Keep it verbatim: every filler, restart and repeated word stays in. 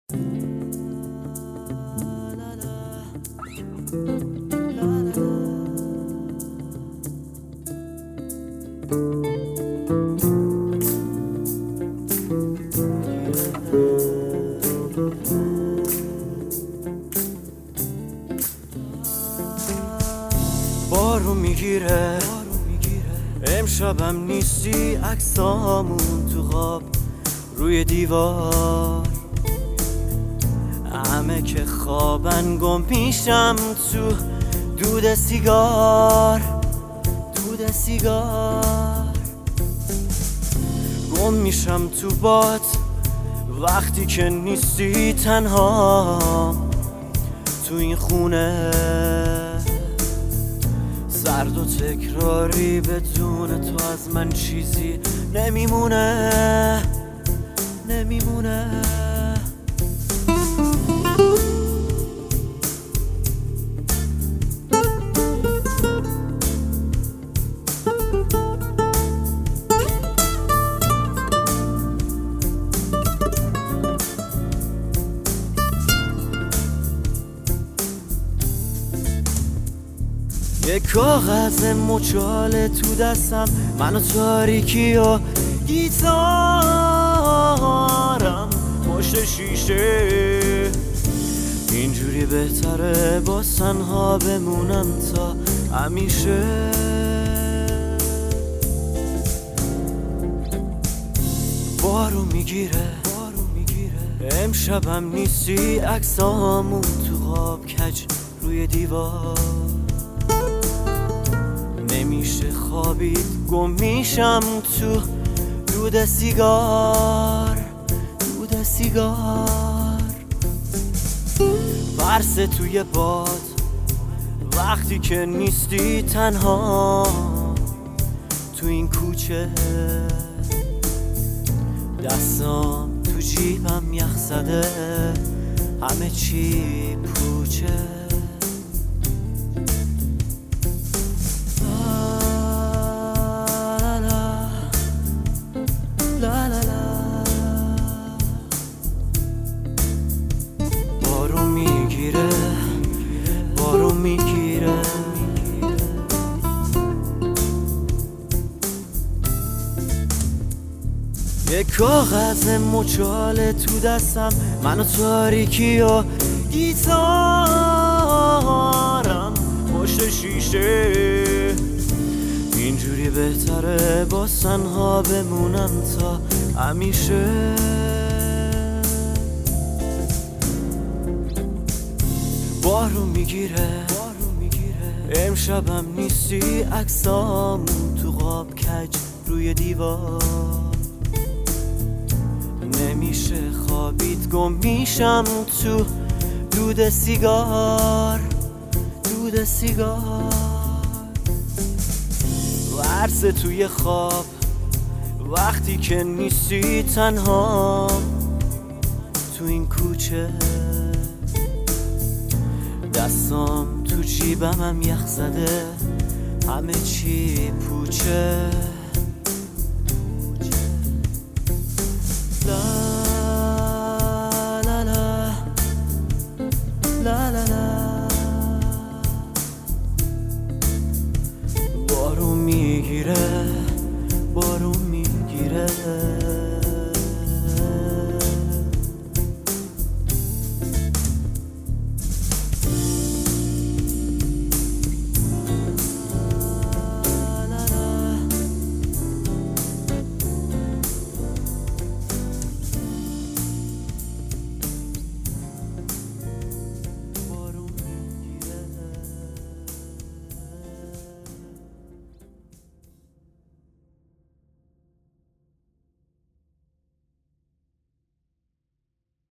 بارو میگیره امشبم نیستی، عکسامون تو خواب روی دیوار، همه که خوابن گم میشم تو دود سیگار، دود سیگار گم میشم تو باد وقتی که نیستی، تنها تو این خونه سرد و تکراری، بدون تو از من چیزی نمیمونه نمیمونه. یک کاغذ مچاله تو دستم، من و تاریکی و گیتارم پشت شیشه، اینجوری بهتره با تنها بمونم تا همیشه. بارو میگیره امشبم نیستی، عکسامون تو خواب کج روی دیوار، نمیشه خوابید گم میشم تو دود سیگار، دود سیگار برسه توی باد وقتی که نیستی، تنها تو این کوچه، دستام تو جیبم یخ زده، همه چی پوچه. لا لا لا. بارو میگیره بارو میگیره یک کاغذ مچاله تو دستم، من و تاریکی و گیتارم پشت شیشه، اینجوری بهتره با تنها بمونم تا همیشه. بارو میگیره امشبم نیستی، عکسامون تو خواب کج روی دیوار، نمیشه خوابید گم میشم تو دود سیگار، دود سیگار ورسه توی خواب وقتی که نیستی، تنها تو این کوچه، دستام تو جیبم هم یخ زده، همه چی پوچه.